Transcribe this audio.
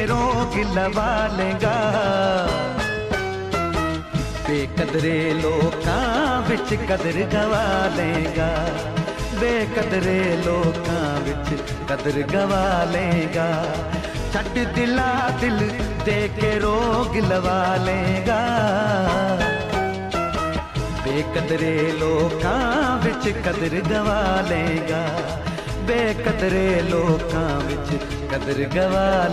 रोग लवा लेगा। बेकदरे लोकां विच कदर गवा लेगा, बेकदरे लोकां विच कदर गवा लेगा। छट दिला दिल दे के रोग लवा लेगा। बेकदरे लोकां विच कदर गवा लेगा, बेकदरे लोकां विच कदर गवा